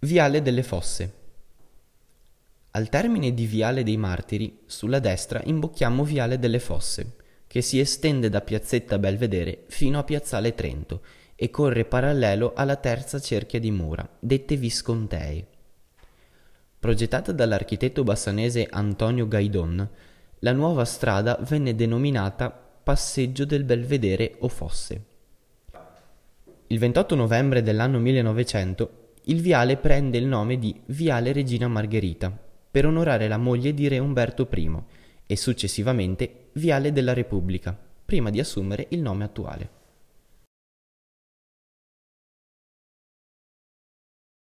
Viale delle Fosse. Al termine di Viale dei Martiri, sulla destra imbocchiamo Viale delle Fosse, che si estende da Piazzetta Belvedere fino a Piazzale Trento e corre parallelo alla terza cerchia di mura, dette Viscontee. Progettata dall'architetto bassanese Antonio Gaidon, la nuova strada venne denominata Passeggio del Belvedere o Fosse. Il 28 novembre dell'anno 1900 il viale prende il nome di Viale Regina Margherita per onorare la moglie di re Umberto I e successivamente Viale della Repubblica, prima di assumere il nome attuale.